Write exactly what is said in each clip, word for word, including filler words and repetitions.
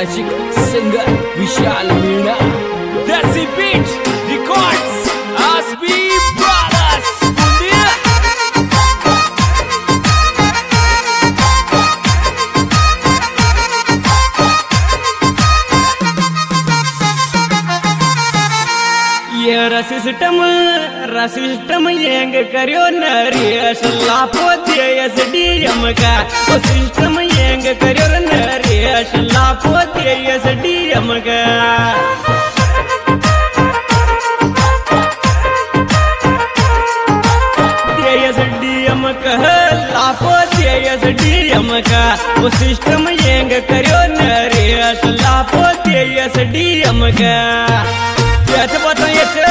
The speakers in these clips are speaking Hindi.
म्युझिक सिंगर विशाल मीणा देसी बीट रिकॉर्ड्स आसबी ब्रदर्स ये रसिस्टम रसिस्टम येंग करियो नरियस लापो देयस डीएम का ओ सिस्टम येंग करियो नरियस लापो देयस डीएम का देयस डीएम का लापो देयस डीएम का ओ सिस्टम येंग करियो नरियस लापो देयस डीएम का याचे बता याचे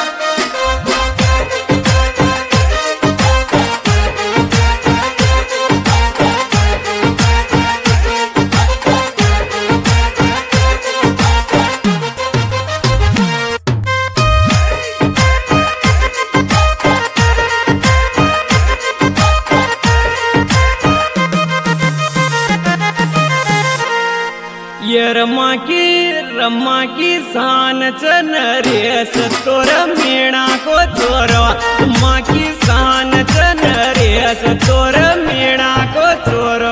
ये रमा की रमा की सान चनरेस तोर मीणा को चोरो रमा की सान चनरेस तोर मीणा को चोरो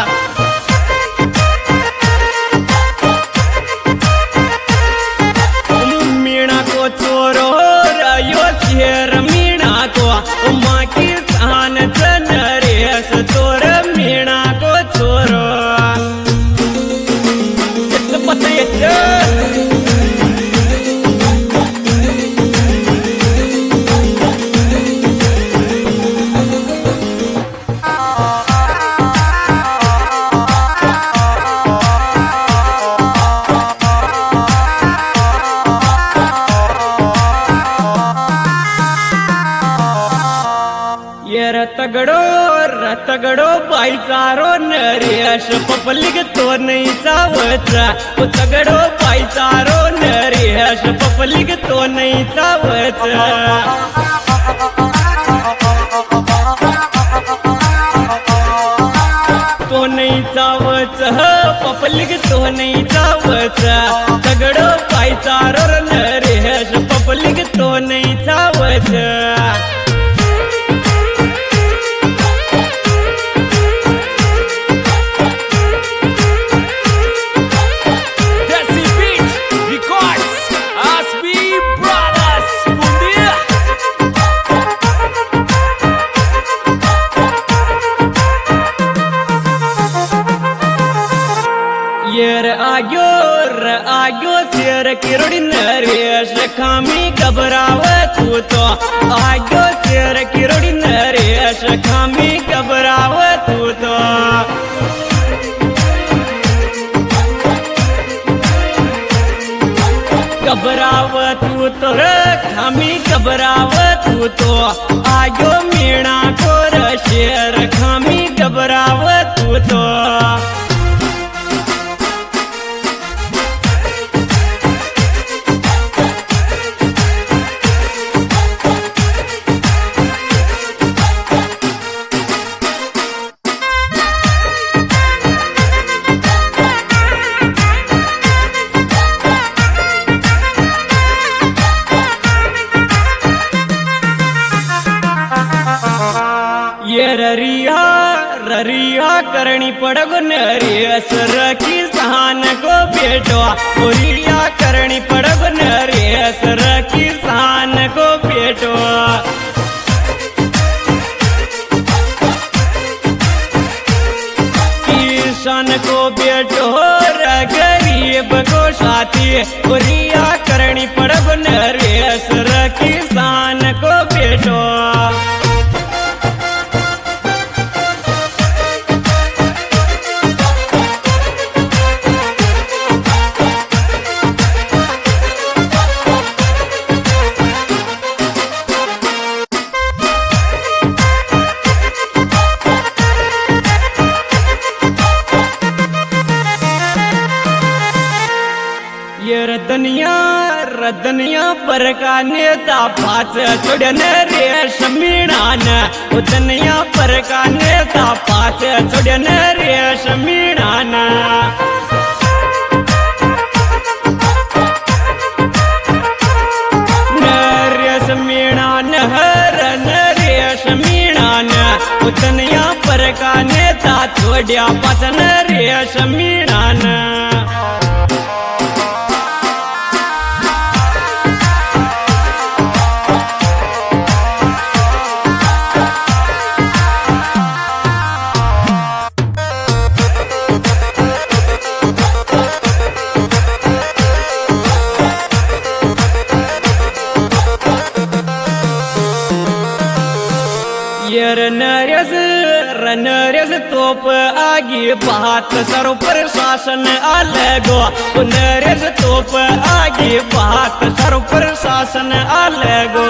मीणा को चोरो रयो शेर मीणा को रमा की सान चनरेस तोर मीणा को चोरो रतगडो रतगडो बाईचारो नरेश पपलिग तो नहीं चावचा तगडो बाईचारो नरेश पपलिग तो नहीं चावचा तो नहीं चावचा पपलिग तो नहीं चावचा तगडो बाईचारो नरेश पपलिग तो नहीं चावचा आग्यो आग्यो शेर किरोड़ी नरेश खामी घबराव तू तो आग्यो शेर किरोड़ी नरेश खामी घबराव तू तो घबराव तू तो खामी घबराव तू तो आग्यो मीणा को शेर खामी घबराव तू तो ररिया ररिया करनी पड़ग नरेश रखी सहान को बेटो रिया करनी पड़ग नरेश रखी सहान को बेटो किसान को बेटो गरीब को साथी रिया करनी पड़ग नरेश रखी सहान को बेटो ये रदनिया रदनिया पर का नेता पाच छोड़न रेश मीणान उदनिया पर का नेता पाच छोड़न रेश मीणान उतनिया पर का नेता छोड़िया पचन रेश मीणान नरेश नरेश तोप आगे बात सर पर शासन अलगो नरेश तोप आगे बात सर पर शासन अलगो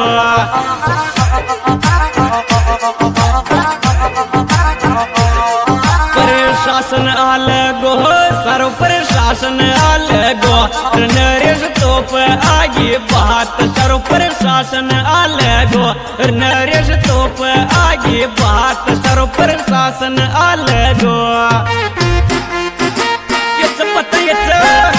प्रशासन अलगो सर पर शासन अलगो नरेश तोप आगे बात सर पर शासन अलगो नरेश तोप आगे बात सर पर शासन अलगो याच पता याच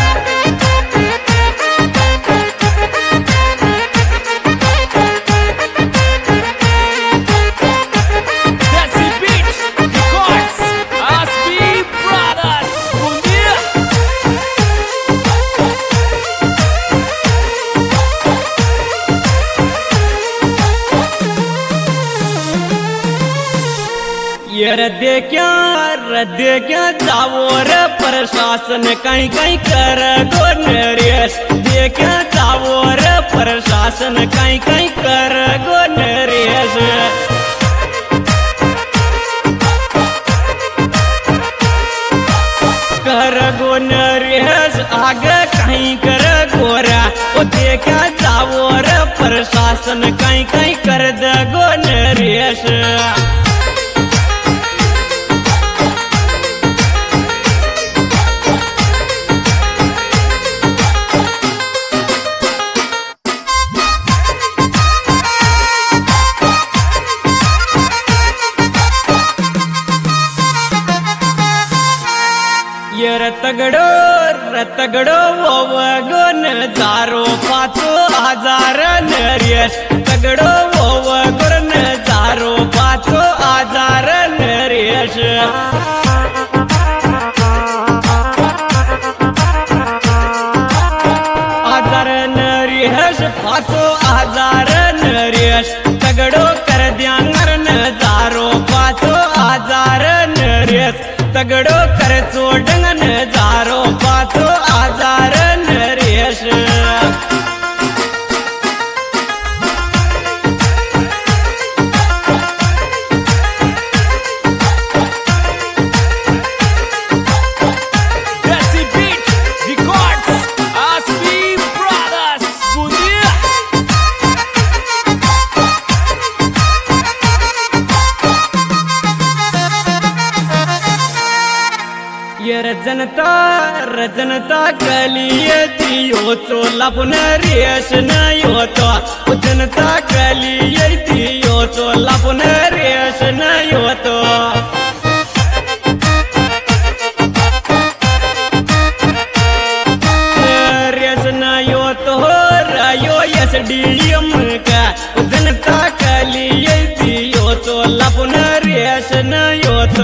रद्दे क्या रद्दे क्या जावो रे प्रशासन कहीं कहीं कर गो नरेश दे क्या जावो रे प्रशासन कहीं कहीं कर गो नरेश कर गो नरेश आगे कहीं कर गोरा ओ दे क्या जावो रे प्रशासन कहीं कहीं कर दे गो नरेश रतगडो रतगडो वो गुन जारो पाचो हजार नरेश तगडो वो गुन जारो पाचो हजार नरेश हजार नरेश पाचो हजार नरेश तगडो कर द्या नजारो पाचो हजार नरेश तगड़ो कर चोडंगन जारो पाचो हजार नरेश जनता रजनता कलिये दियो चोला पुनरेश नयो तो जनता कलिये दियो चोला पुनरेश नयो तो रेश नयो तो रायो एस डी एम का जनता कलिये दियो चोला पुनरेश नयो तो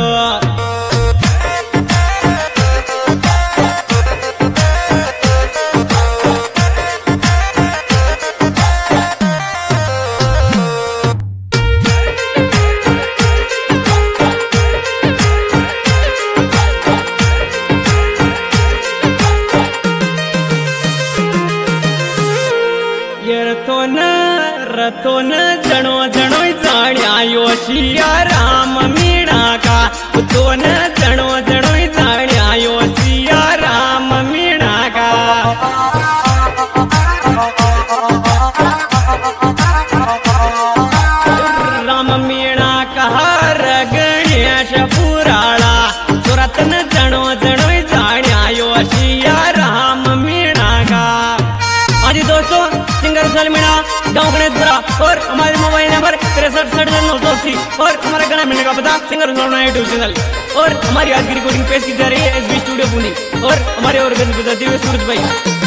तो न जणो जणो जाण्यायो सिया राम मीणा का तो न जणो जणो जाण्यायो सिया राम मीणा का राम मीणा का गणेश पुराणा सुरत न जणो जणो जाण्यायो सिया राम मीणा का। आज दोस्तों सिंगर सल मीणा गाँव गणेशपुरा और हमारे मोबाइल नंबर तिरसठ सठ नौ सौ अस्सी और हमारा गाना मिलने का पता सिंगर यूट्यूब चैनल और हमारी आज की रिकॉर्डिंग पेश की जा रही है एस बी स्टूडियो पुणे और हमारे और सूरज भाई।